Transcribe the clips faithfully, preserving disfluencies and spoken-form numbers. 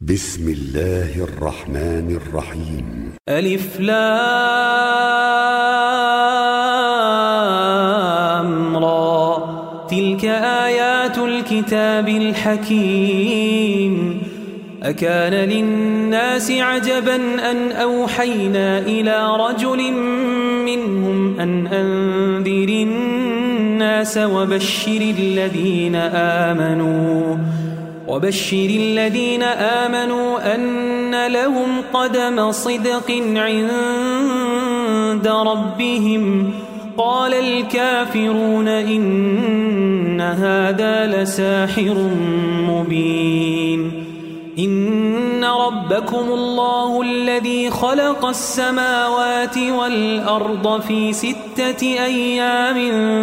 بسم الله الرحمن الرحيم. ألف لام را. تلك آيات الكتاب الحكيم. أكان للناس عجبا أن أوحينا إلى رجل منهم أن أنذر الناس وبشر الذين آمنوا وبشر الذين آمنوا أن لهم قدم صدق عند ربهم. قال الكافرون إن هذا لساحر مبين. إن ربكم الله الذي خلق السماوات والأرض في ستة أيام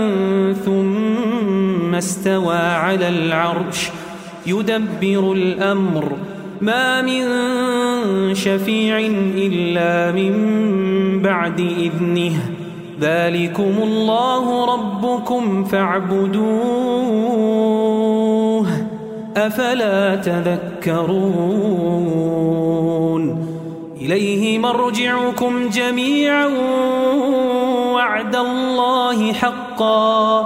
ثم استوى على العرش يدبر الأمر ما من شفيع إلا من بعد إذنه ذلكم الله ربكم فاعبدوه أفلا تذكرون. إليه مرجعكم جميعا وعد الله حقا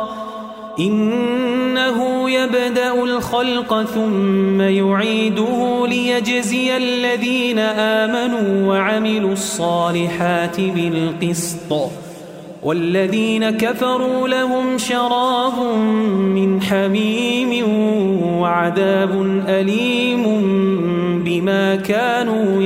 إنه يبدأ الخلق ثم يعيده ليجزي الذين آمنوا وعملوا الصالحات بالقسط والذين كفروا لهم شراب من حميم وعذاب أليم بما كانوا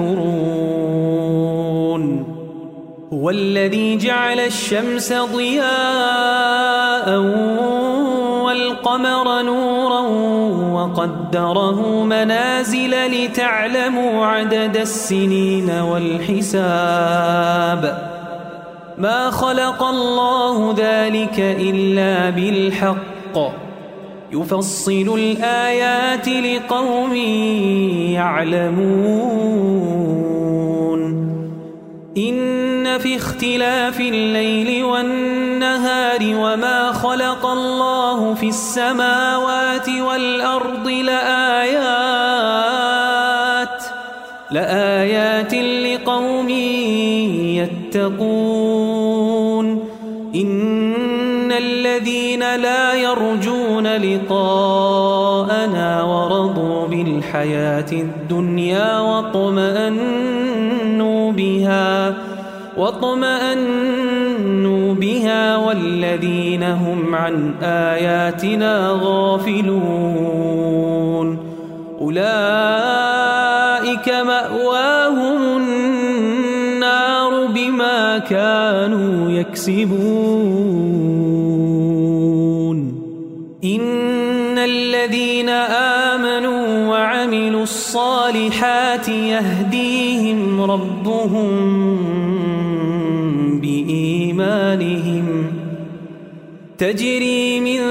يكفرون. هو الذي جعل الشمس ضياء والقمر نورا وقدره منازل لتعلموا عدد السنين والحساب. ما خلق الله ذلك إلا بالحق يفصل الآيات لقوم يعلمون. إن في اختلاف الليل والنهار وما خلق الله في السماوات والأرض لآيات لآيات لقوم يتقون. إن الذين لا يرجون لقاءنا ورضوا بالحياة الدنيا واطمأنوا بها واطمأنوا بها والذين هم عن آياتنا غافلون أولئك مأواهم النار بما كانوا يكسبون. إن الذين آمنوا وعملوا الصالحات يهديهم ربهم بإيمانهم تجري من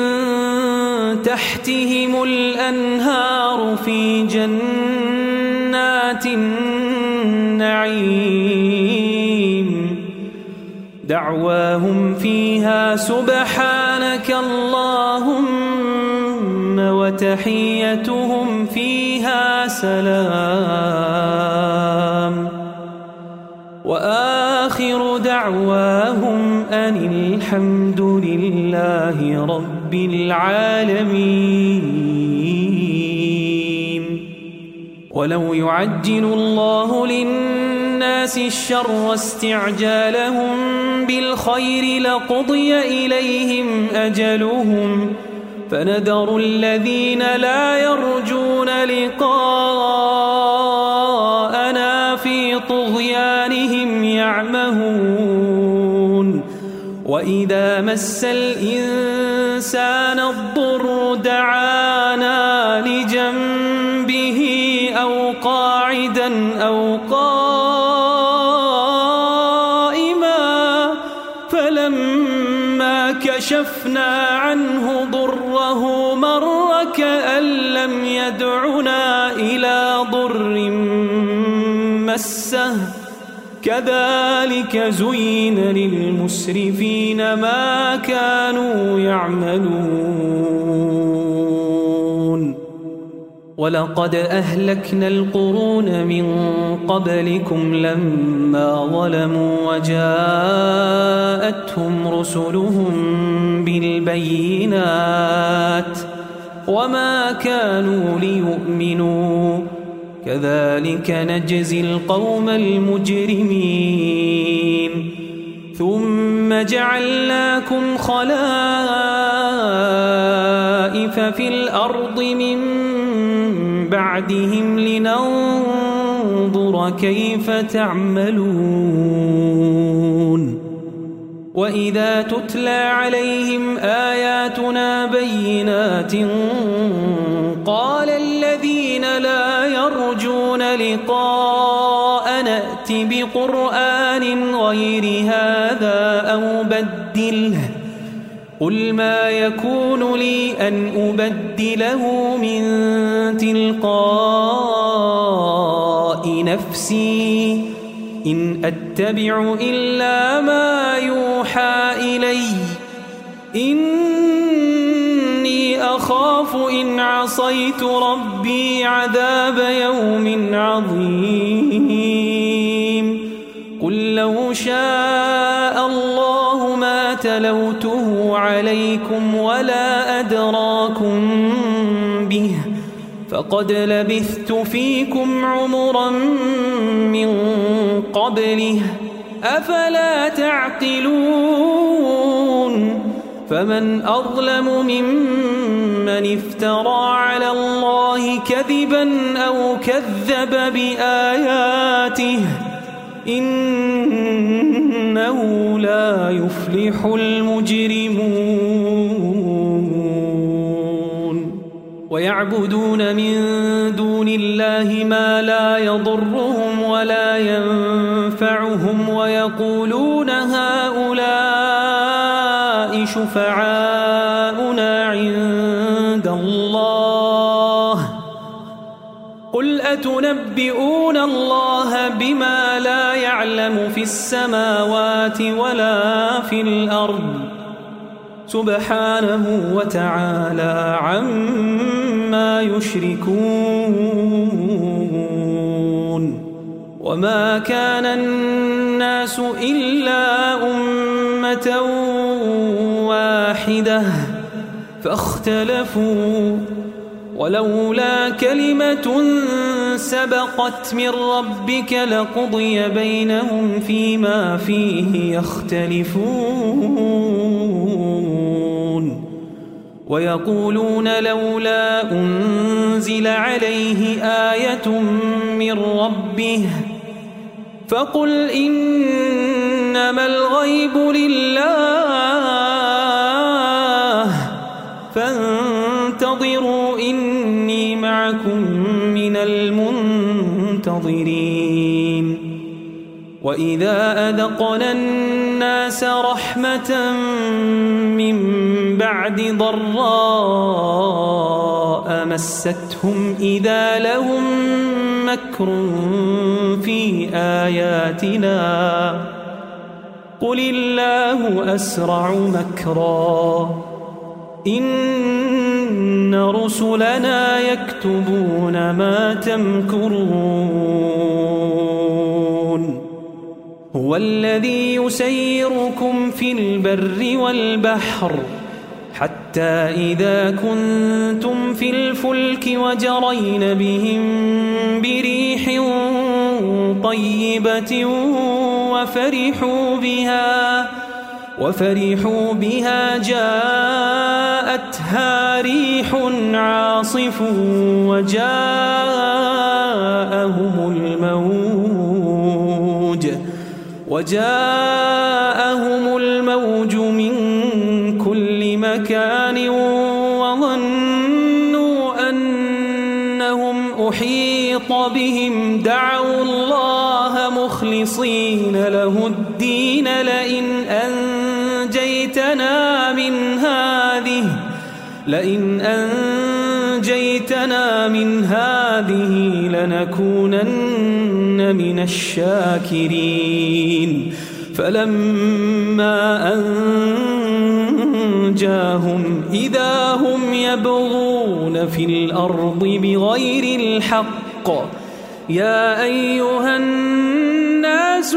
تحتهم الأنهار في جنات النعيم دعواهم فيها سبحانك اللهم وتحيتهم فيها سلام وآخر دعواهم أن الحمد لله رب العالمين. ولو يعجل الله للناس الشر استعجالهم بالخير لقضي إليهم أجلهم فنذر الذين لا يرجون لقاءنا في طغيانهم يعمهون. وإذا مس الإنسان الضر دعانا لجنبه أو قاعدا أو قائما فلما كشفنا عنه ضره مر كأن لم يدعنا إلى ضر مسه كذلك زين للمسرفين ما كانوا يعملون. ولقد أهلكنا القرون من قبلكم لما ظلموا وجاءتهم رسلهم بالبينات وما كانوا ليؤمنوا كذلك نجزي القوم المجرمين ثم جعلناكم خلائف في الأرض من بعدهم لننظر كيف تعملون وإذا تتلى عليهم آياتنا بينات قال الذين لا يرجون لقاء نأت بقرآن غير هذا أو بدله قل ما يكون لي أن أبدله من تلقاء نفسي إن أتبع إلا ما يوحى إلي إني أخاف إن عصيت ربي عذاب يوم عظيم قل لو شاء الله ما تلوته عليكم ولا أدراكم به فقد لبثت فيكم عمرا من قبله أفلا تعقلون فمن أظلم ممن افترى على الله كذبا أو كذب بآياته إنه لا يفلح المجرمون ويعبدون من دون الله ما لا يضرهم ولا ينفعهم ويقولون هؤلاء شفعاؤنا عند الله قل أتنبئون الله بما لا يعلم في السماوات ولا في الأرض سبحانه وتعالى عما يشركون وما كان الناس إلا أمة واحدة فاختلفوا ولولا كلمة سبقت من ربك لقضي بينهم فيما فيه يختلفون ويقولون لولا أنزل عليه آية من ربه فقل إنما الغيب لله فانتظروا إني معكم من المنتظرين وإذا أذقنا الناس رحمة من بعد ضراء مستهم إذا لهم مكر في آياتنا قل الله أسرع مكرا إن رسلنا يكتبون ما تمكرون هو الذي يسيركم في البر والبحر حتى إذا كنتم في الفلك وجرين بهم بريح طيبة وفرحوا بها وفرحوا بها جاءتها ريح عاصف وجاءهم الموج وجاءهم الموج من كل مكان وظنوا أنهم أحيط بهم دعوا الله مخلصين له الدين لئن أنجيتنا من هذه لئن أنجيتنا من هذه لنكونن من الشاكرين فلما أن أنجاهم إذا هم يبغون في الأرض بغير الحق يا أيها الناس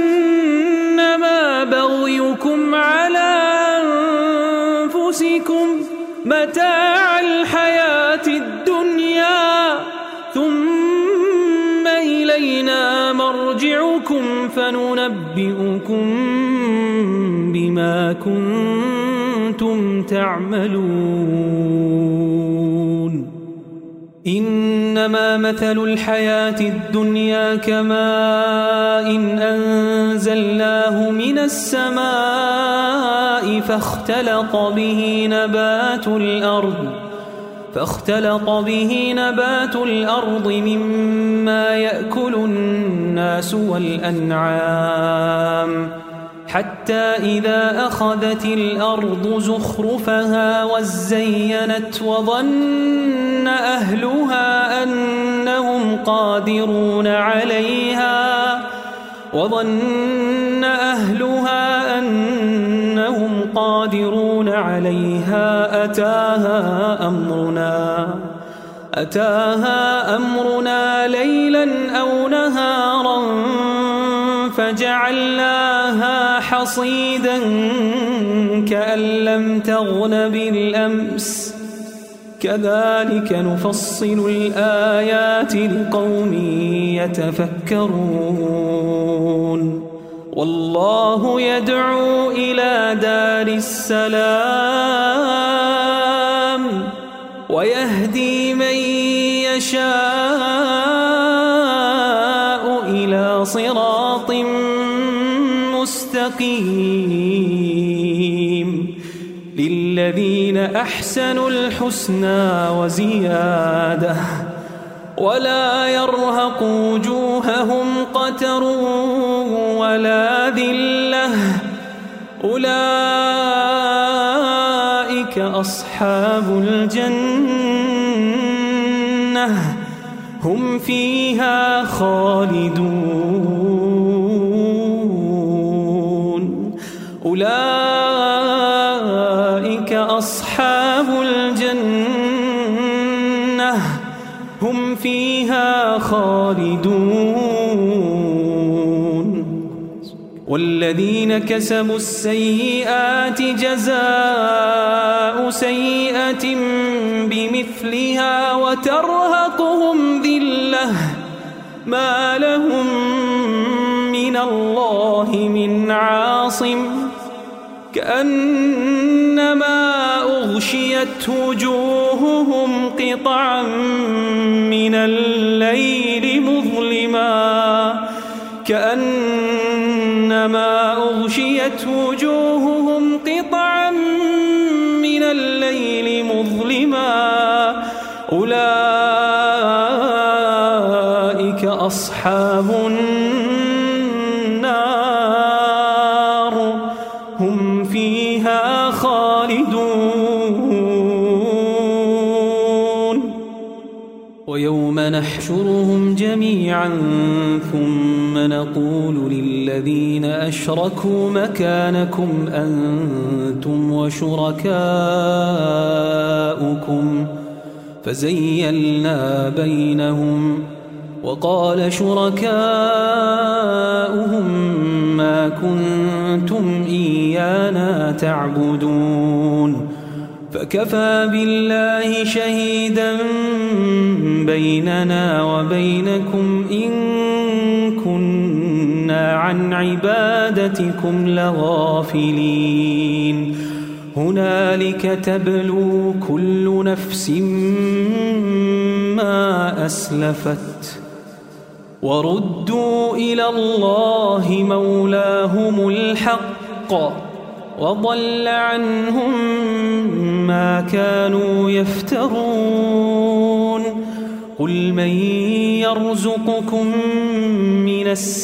إنما بغيكم على أنفسكم متاع الحياة الدنيا ثم إلينا مرجعكم فننبئكم بما كنتم تعملون إنما مثل الحياة الدنيا كماء إن أنزلناه من السماء فاختلط به نبات الأرض فاختلط به نبات الأرض مما يأكل الناس والأنعام حتى إذا أخذت الأرض زخرفها وزينت وظن أهلها أنهم قادرون عليها وظن أهلها أنهم قادرون عليها أتاها أمرنا أتاها أمرنا ليلا أو نهارا فجعلناها حصيدا كأن لم تغن بالأمس كذلك نفصل الآيات لقوم يتفكرون والله يدعو إلى دار السلام ويهدي من يشاء إلى صراط مستقيم للذين أحسنوا الحسنى وزيادة ولا يرهق وجوههم قتر ولا ذلة أولئك أصحاب الجنة هم فيها خالدون أولئك أصحاب الجنة هم فيها خالدون والذين كسبوا السيئات جزاء سيئة بمثلها وترهقهم ذلة ما لهم من الله من عاصم كأنما أغشيت وجوههم قطعا من الليل مظلما كأنما أغشيت وجوههم قطعا من الليل مظلما أولئك أصحاب النار هم فيها خالدون ويوم نحشرهم جميعا ثم نقول للذين أشركوا مكانكم أنتم وشركاؤكم فزيلنا بينهم وقال شركاؤهم ما كنتم إيانا تعبدون فكفى بالله شهيدا بيننا وبينكم إن كنا عن عبادتكم لغافلين هنالك تبلو كل نفس ما أسلفت وردوا إلى الله مولاهم الحق وضل عنهم ما كانوا يفترون قل من يرزقكم من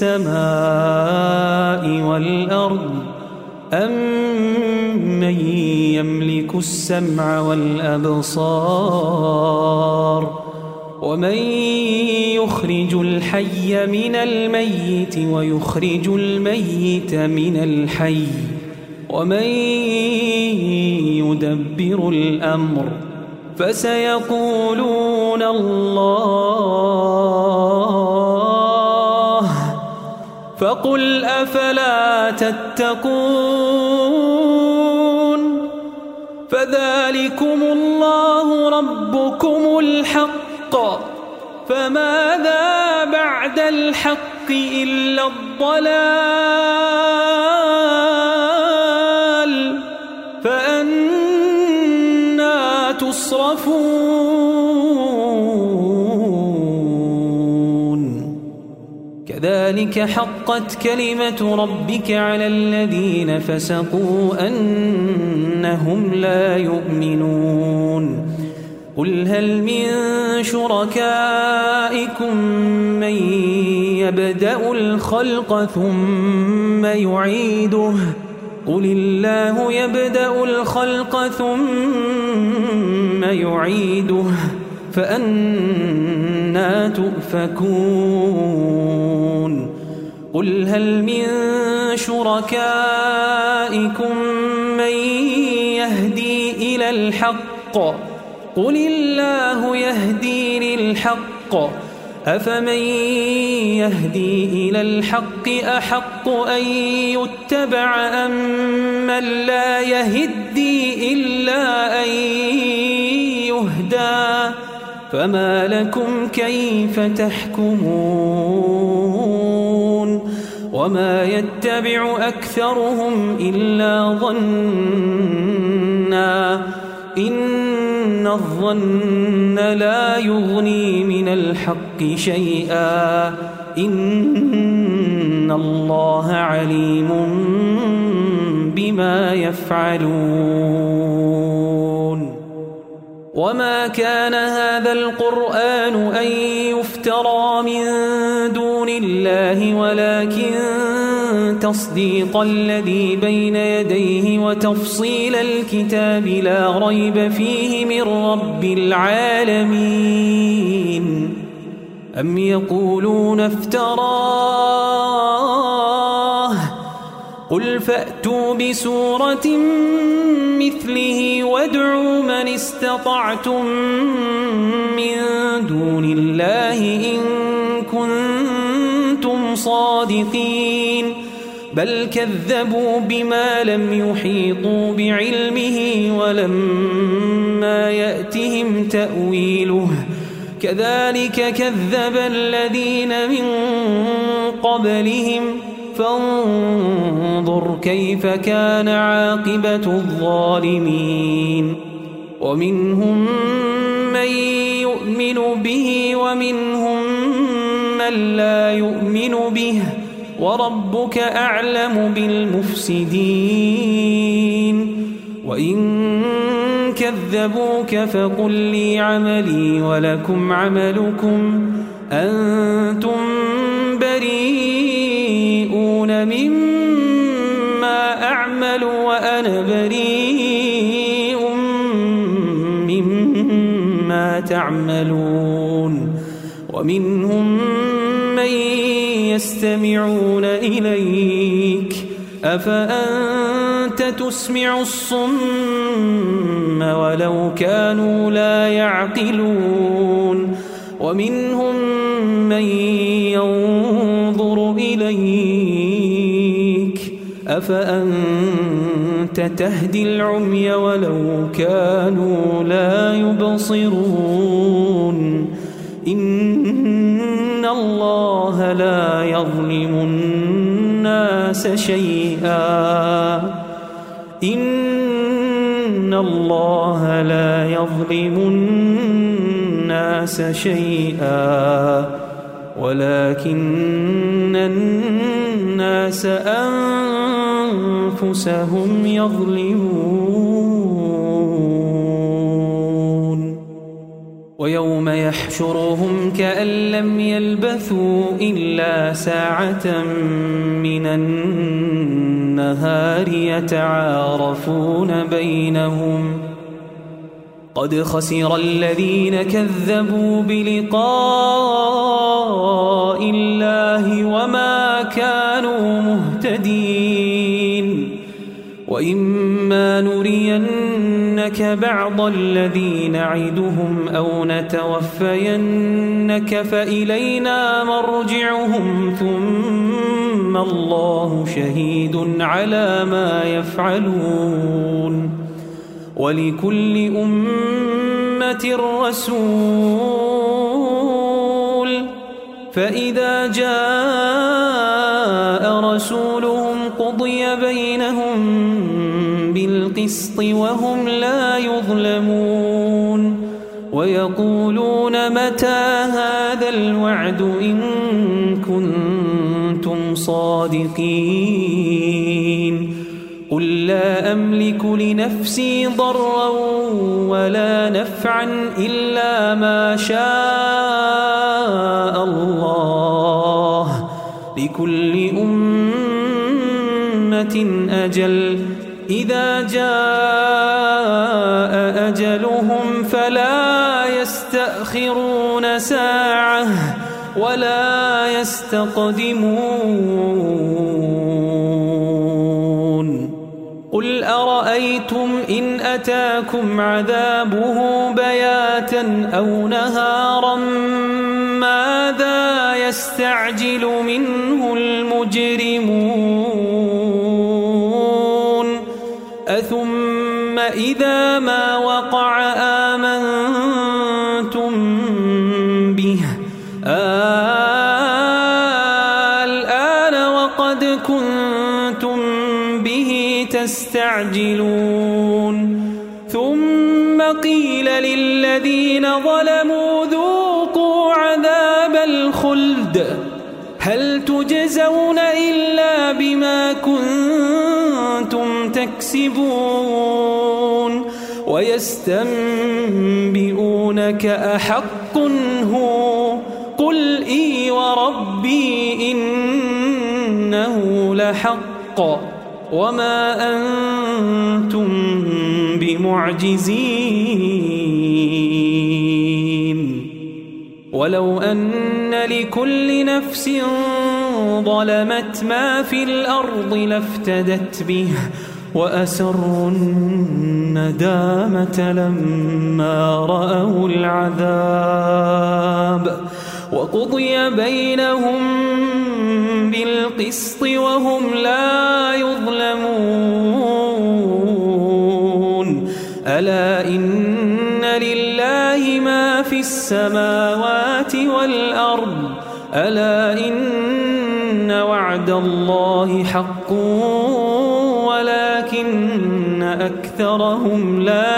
السماء والأرض أم من يملك السمع والأبصار ومن يخرج الحي من الميت ويخرج الميت من الحي ومن يدبر الأمر فسيقولون الله فقل أفلا تتقون فذلكم الله ربكم الحق فماذا بعد الحق إلا الضلال فأنى تصرفون كذلك حقت كلمة ربك على الذين فسقوا أنهم لا يؤمنون قل هل من شركائكم من يبدأ الخلق ثم يعيده قل الله يبدأ الخلق ثم يعيده فأنى تؤفكون قل هل من شركائكم من يهدي إلى الحق قل الله يهدي للحق أفمن يهدي إلى الحق أحق أن يتبع أم من لا يهدي إلا أن يهدى فما لكم كيف تحكمون وما يتبع أكثرهم إلا ظنّا إن الظن لا يغني من الحق شيئا إن الله عليم بما يفعلون وما كان هذا القرآن أن يفترى من دون الله ولكن تصديق الذي بين يديه وتفصيل الكتاب لا ريب فيه من رب العالمين أم يقولون افتراه قل فأتوا بسورة مثله وادعوا من استطعتم من دون الله إن كنتم صادقين بل كذبوا بما لم يحيطوا بعلمه ولما يأتهم تأويله كذلك كذب الذين من قبلهم فانظر كيف كان عاقبة الظالمين ومنهم من يؤمن به ومنهم من لا يؤمن به وربك أعلم بالمفسدين وإن كذبوك فقل لي عملي ولكم عملكم أنتم بريئون مما أعمل وأنا بريء مما تعملون ومنهم من يستمعون إليك أفأنت تسمع الصم ولو كانوا لا يعقلون ومنهم من ينظر إليك أفأنت تهدي العمي ولو كانوا لا يبصرون إن الله لا يظلم الناس شيئا إن الله لا يظلم الناس شيئا ولكن الناس أنفسهم يظلمون ويوم يحشرهم كأن لم يلبثوا إلا ساعة من النهار يتعارفون بينهم قد خسر الذين كذبوا بلقاء الله وما كانوا مهتدين وإما نريك بعض الذي نعدهم أو نتوفينك فإلينا مرجعهم ثم الله شهيد على ما يفعلون ولكل أمة رسول فإذا جاء رسولهم قضي بينهم بالقسط وهم لا يظلمون ويقولون متى هذا الوعد إن كنتم صادقين قل لا أملك لنفسي ضرا ولا نفعا إلا ما شاء الله لكل أمة أجل إذا جاء أجلهم فلا يستأخرون ساعة ولا يستقدمون قل أرأيتم إن أتاكم عذابه بياتا أو نهارا ماذا يستعجل منه المجرمون أثم إذا ما وقع آمنتم به الآن وقد كنتم به تستعجلون ثم قيل للذين ظلموا ذوقوا عذاب الخلد هل تجزون إلا بما كنتم تكسبون ويستنبئونك أحق هو قل إي وربي إنه لحق وما أنتم بمعجزين ولو أن لكل نفس ظلمت ما في الأرض لافتدت به وأسروا الندامة لما رأوا العذاب وقضي بينهم بالقسط وهم لا يظلمون ألا إن لله ما في السماوات والأرض ألا إن وعد الله حق ولكن أكثرهم لا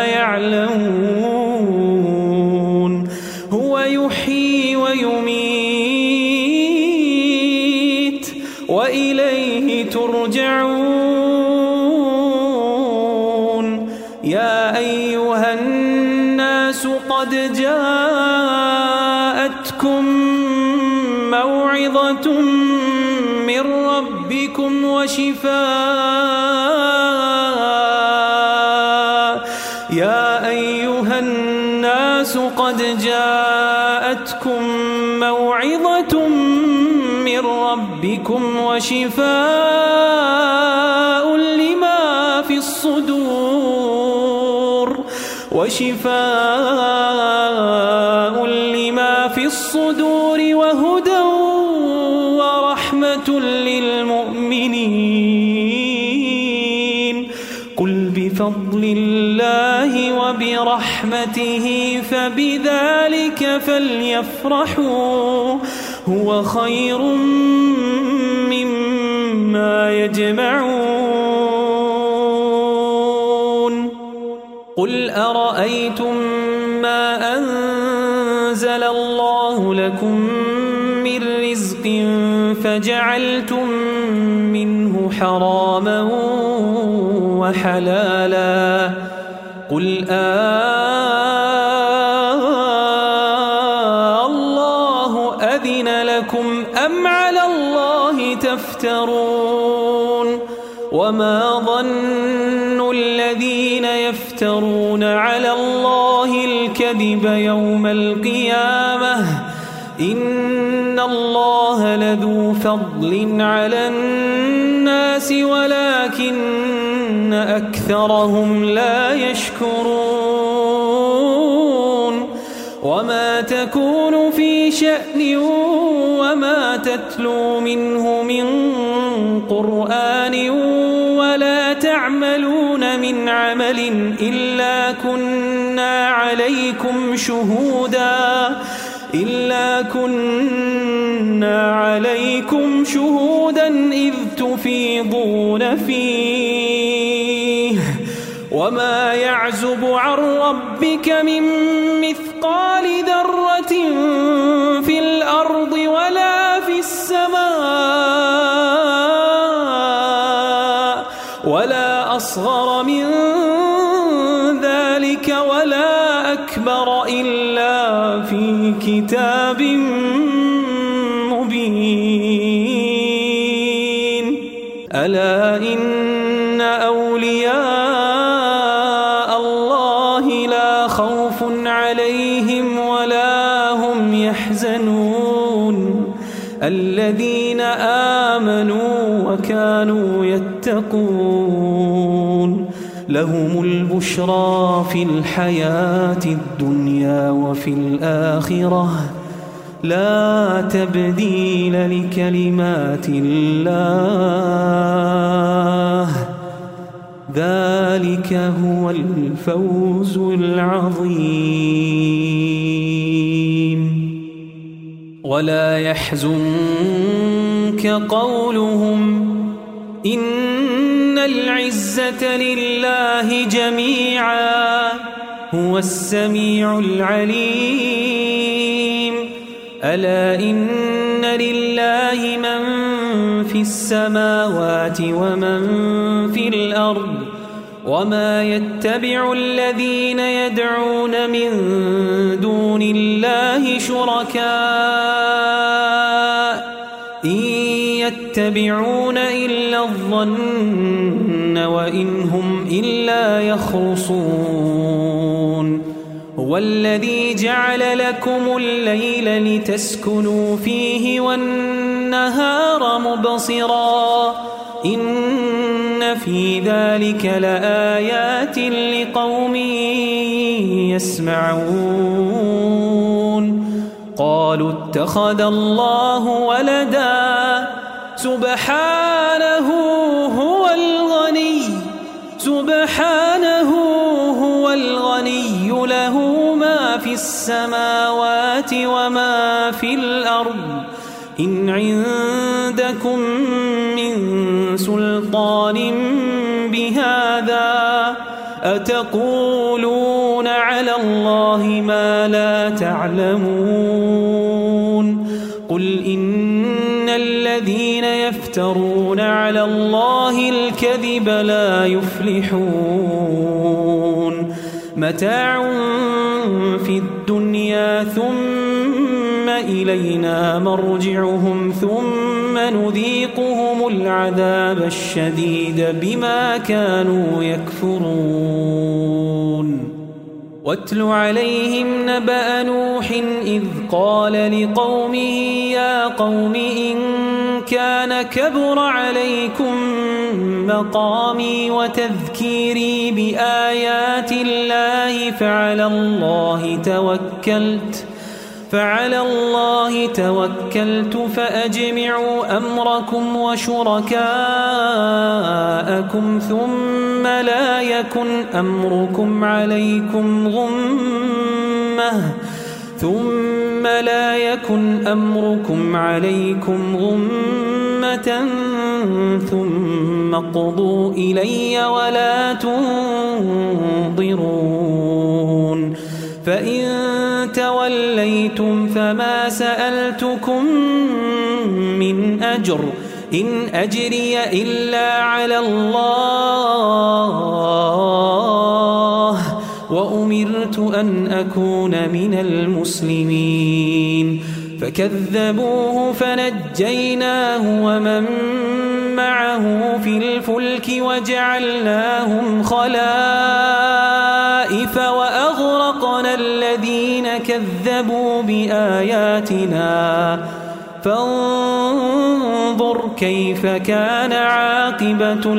يعلمون هو يحيي ويميت وإليه ترجعون يا أيها الناس قد جاءتكم موعظة من ربكم وشفاء يا أيها الناس قد جاءتكم موعظة من ربكم وشفاء لما في الصدور وشفاء لما في الصدور وهدى ورحمة للمؤمنين قل بفضل الله وبرحمته فبذلك فليفرحوا هو خير مما يجمعون قل أرأيتم ما أنزل الله لكم من رزق فجعلتم منه حراما وحلالا قل آه الله أذن لكم أم على الله تفترون وما ظن الذين يفترون على الله الكذب يوم القيامة إن الله لذو فضل على الناس ولكن أكثرهم لا يشكرون وما تكون في شأن وما تتلو منه من قرآن ولا تعملون من عمل إلا كنا عليكم شهودا إلا كنا عليكم شهودا إذ تفيضون فيه وما يعزب عن ربك من مثقال ذرة في الأرض ولا في السماء ولا أصغر من ذلك ولا أكبر إلا في كتاب مبين ألا إن أولياء الله لا خوف عليهم ولا هم يحزنون الذين آمنوا وكانوا يتقون لهم البشرى في الحياة الدنيا وفي الآخرة لا تبديل لكلمات الله ذلك هو الفوز العظيم ولا يحزنك قولهم إن العزة لله جميعا هو السميع العليم ألا إن لله من في السماوات ومن في الأرض وما يتبع الذين يدعون من دون الله شركاء إن يتبعون إلا الظن وإن هم إلا يخرصون هو الذي جعل لكم الليل لتسكنوا فيه والنهار مبصرا إن في ذلك لآيات لقوم يسمعون قالوا اتخذ الله ولدا سبحانه هو الغني سبحانه هو الغني له ما في السماوات وما في الأرض إن عندكم من سلطان بهذا أتقولون على الله ما لا تعلمون قل إن الذين يفترون على الله الكذب لا يفلحون متاع في الدنيا ثم إلينا مرجعهم ثم نذيقهم العذاب الشديد بما كانوا يكفرون واتل عليهم نبأ نوح إذ قال لقومه يا قوم إن كان كبر عليكم مقامي وتذكيري بآيات الله فعلى الله توكلت فعلى الله توكلت فأجمعوا أمركم وشركاءكم ثم لا يكن أمركم عليكم غمة ثم لا يكن أمركم عليكم غمة ثم اقضوا إلي ولا تنظرون فإن توليتم فما سألتكم من أجر إن أجري إلا على الله وأمرت أن أكون من المسلمين فكذبوه فنجيناه ومن معه في الفلك وجعلناهم خلائف وأغرقنا الذين كذبوا بآياتنا فانظر فانظر كيف كان عاقبة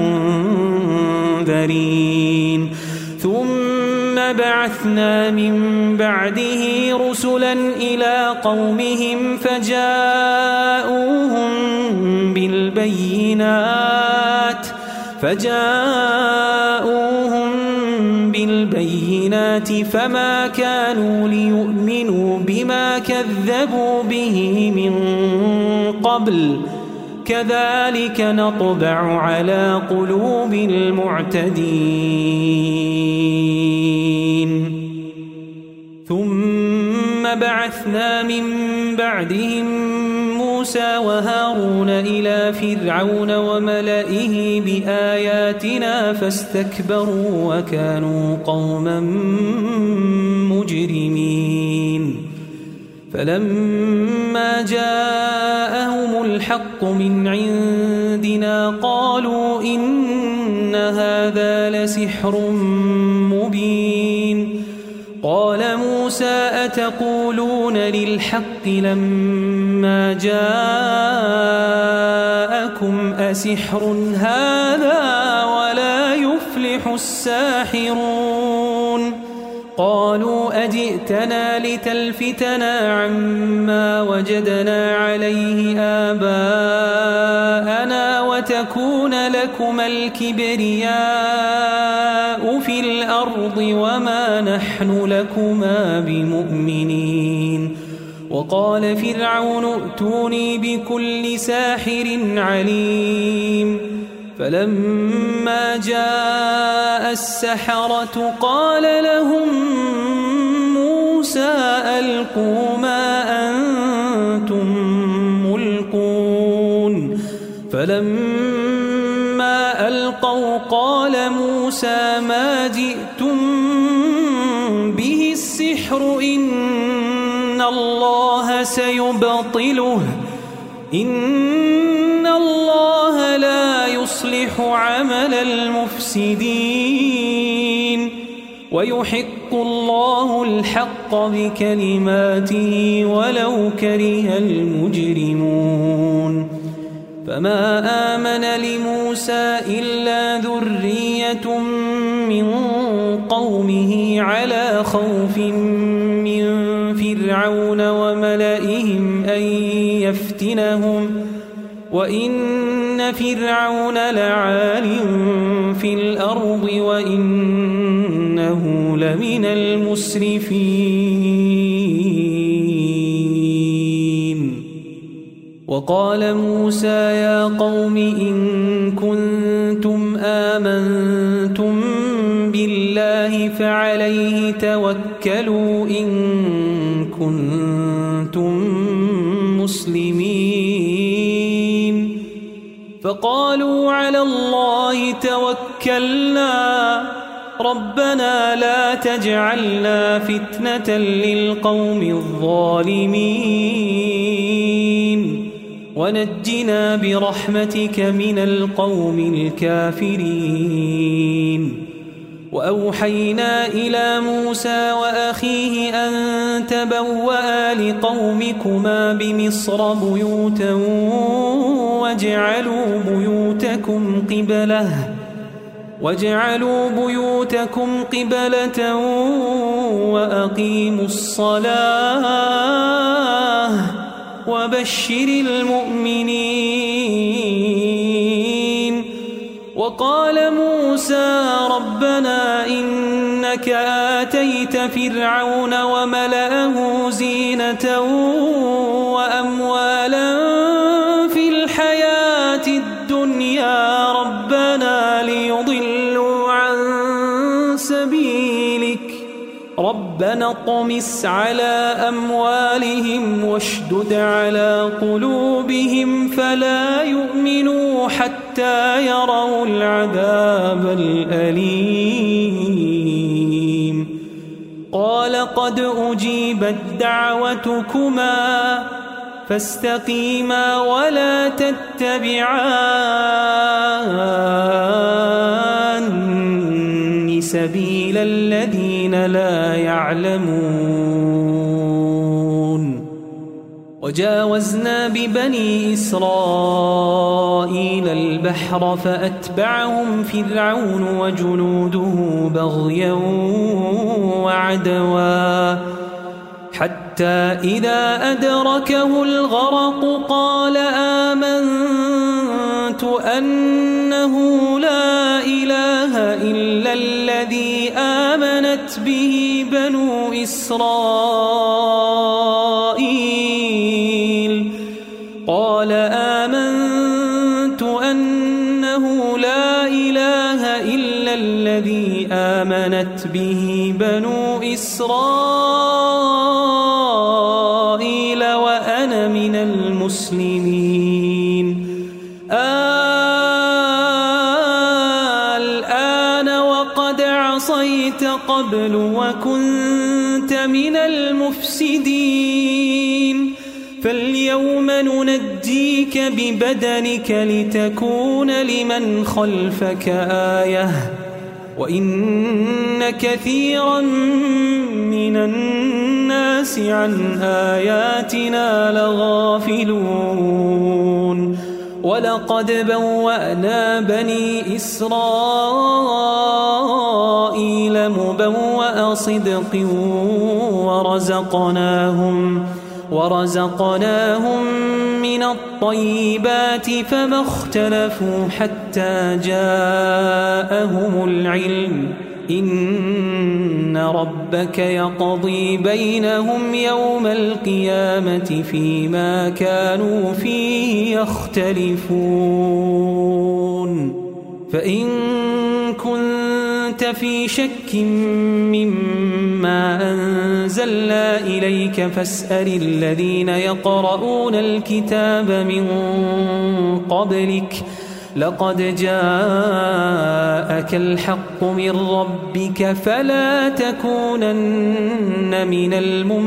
المنذرين ثم بعثنا من بعده رسلا إلى قومهم فجاءوهم بالبينات فجاءوهم بالبينات فما كانوا ليؤمنوا بما كذبوا به من قبل كذلك نطبع على قلوب المعتدين ثم بعثنا من بعدهم موسى وهارون إلى فرعون وملئه بآياتنا فاستكبروا وكانوا قوما مجرمين فلما جاءهم الحق من عندنا قالوا إن هذا لسحر مبين قال موسى أتقولون للحق لما جاءكم أسحر هذا ولا يفلح الساحرون قالوا أجئتنا لتلفتنا عما وجدنا عليه آباءنا وتكون لكما الكبرياء في الأرض وما نحن لكما بمؤمنين وقال فرعون ائتوني بكل ساحر عليم فلما جاء السحرة قال لهم موسى ألقوا ما أنتم ملقون فلما ألقوا قال موسى ما جئتم به السحر إن الله سيبطله إن الله لا يصلح عمل المفسدين ويحق الله الحق بكلماته ولو كره المجرمون فما آمن لموسى إلا ذرية من قومه على خوف من فرعون وملئهم أن يفتنهم وإن فرعون لعال في الأرض وإنه لمن المسرفين وقال موسى يا قوم إن كنتم آمنتم بالله فعليه توكلوا إن كنتم مسلمين فقالوا على الله توكلنا ربنا لا تجعلنا فتنة للقوم الظالمين ونجنا برحمتك من القوم الكافرين وأوحينا إلى موسى وأخيه أن تبوأ لقومكما بمصر بيوتا واجعلوا بيوتكم قبلة واجعلوا بيوتكم قبلة وأقيموا الصلاة وبشر المؤمنين وقال موسى ربنا إنك آتيت فرعون وملأه زينة وأموالا في الحياة الدنيا ربنا ليضلوا عن سبيلك ربنا اطمس على أموالهم واشدد على قلوبهم فلا يؤمنوا حتى يروا العذاب الأليم قال قد أجيبت دعوتكما فاستقيما ولا تتبعان سبيل الذين لا يعلمون وجاوزنا ببني إسرائيل البحر فأتبعهم فرعون وجنوده بغيا وعدوا حتى إذا أدركه الغرق قال آمنت أنه لا إله إلا الذي آمنت به بنو إسرائيل قال آمنت أنه لا إله إلا الذي آمنت به بنو إسرائيل وأنا من المسلمين الآن وقد عصيت قبل وكنت من المفسدين فاليوم ننجيك ببدنك لتكون لمن خلفك آية وإن كثيرا من الناس عن آياتنا لغافلون ولقد بوأنا بني إسرائيل مبوأ صدق ورزقناهم ورزقناهم من الطيبات فما اختلفوا حتى جاءهم العلم إن ربك يقضي بينهم يوم القيامة فيما كانوا فيه يختلفون فإن كنت في شك مما أنزلنا إليك فاسأل الذين يقرؤون الكتاب من قبلك لقد جاءك الحق من ربك فلا تكونن من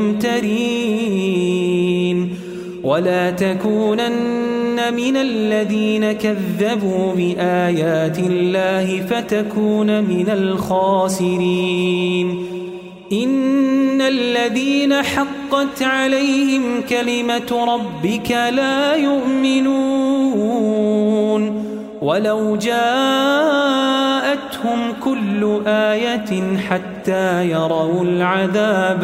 الممترين ولا تكونن من الذين كذبوا بآيات الله فتكون من الخاسرين إن الذين حقت عليهم كلمة ربك لا يؤمنون ولو جاءتهم كل آية حتى يروا العذاب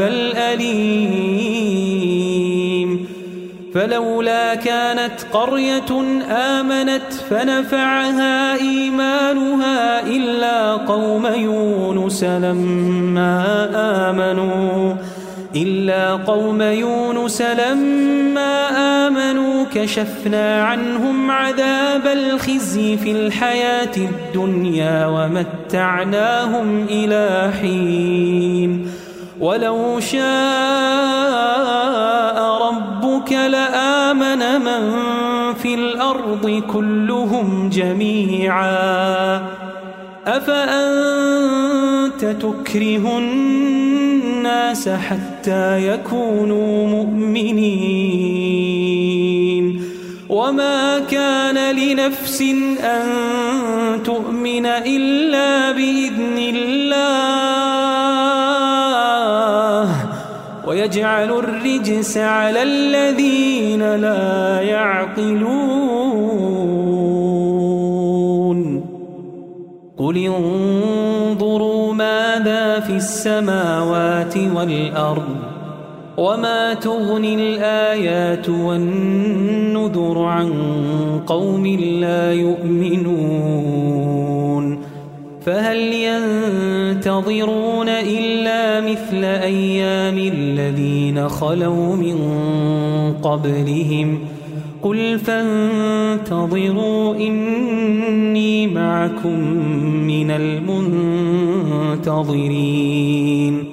الأليم فلولا كانت قرية آمنت فنفعها إيمانها إلا قوم يونس لما آمنوا إلا قوم يونس لما آمنوا كشفنا عنهم عذاب الخزي في الحياة الدنيا ومتعناهم إلى حين ولو شاء ربك لآمن من في الأرض كلهم جميعا أفأنت تكره الناس حتى يكونوا مؤمنين وما كان لنفس أن تؤمن إلا بإذن الله ويجعل الرجس على الذين لا يعقلون قل انظروا ماذا في السماوات والأرض وما تغني الآيات والنذر عن قوم لا يؤمنون فهل ينتظرون إلا مثل أيام الذين خلوا من قبلهم قل فانتظروا إني معكم من المنتظرين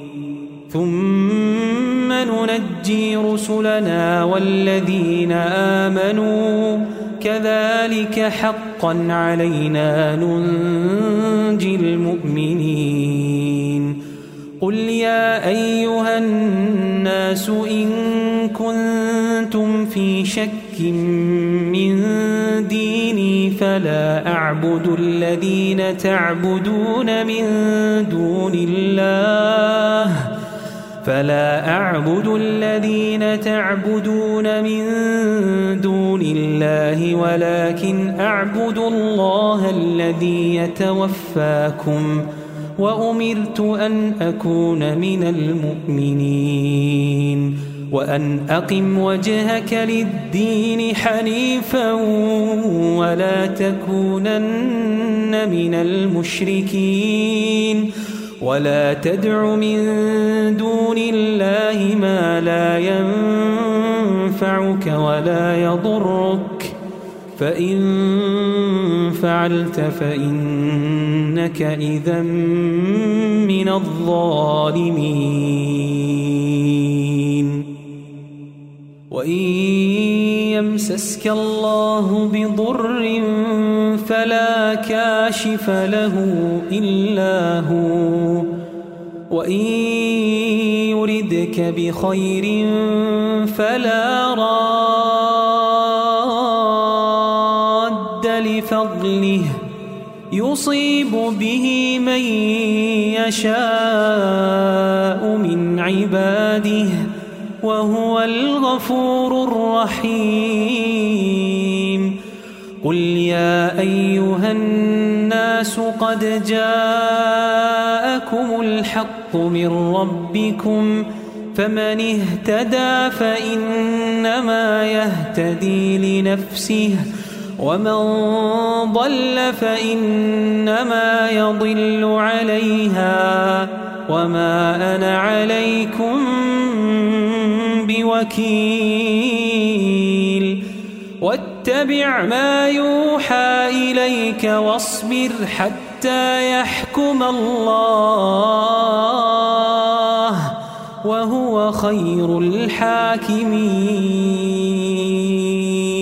ثم ننجي رسلنا والذين آمنوا كذلك حقا علينا ننجي المؤمنين قل يا أيها الناس إن كنتم في شك من ديني فلا أعبد الذين تعبدون من دون الله فلا أعبد الذين تعبدون من دون الله ولكن أعبد الله الذي يتوفاكم وأمرت أن أكون من المؤمنين وأن أقم وجهك للدين حنيفا ولا تكونن من المشركين ولا تدع من دون الله ما لا ينفعك ولا يضرك فإن فعلت فإنك إذا من الظالمين وإن يمسسك الله بضر فلا كاشف له إلا هو وإن يردك بخير فلا راد لفضله يصيب به من يشاء من عباده وهو الغفور الرحيم قل يا أيها الناس قد جاءكم الحق من ربكم فمن اهتدى فإنما يهتدي لنفسه ومن ضل فإنما يضل عليها وما أنا عليكم بوكيل واتبع ما يوحى إليك واصبر حتى يحكم الله وهو خير الحاكمين.